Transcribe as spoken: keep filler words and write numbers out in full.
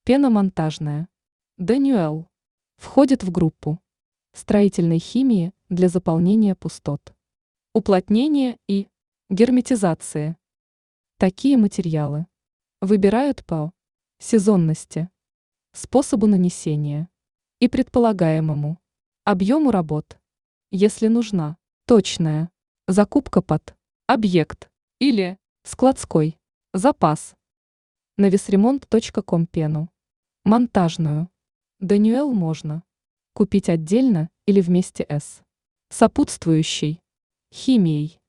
Пена монтажная. Данюэл. Входит в группу строительной химии для заполнения пустот, уплотнения и герметизации. Такие материалы выбирают по сезонности, способу нанесения и предполагаемому объему работ, если нужна точная закупка под объект или складской запас. Навесремонт точка ком пену монтажную Данюэл можно купить отдельно или вместе с сопутствующей химией.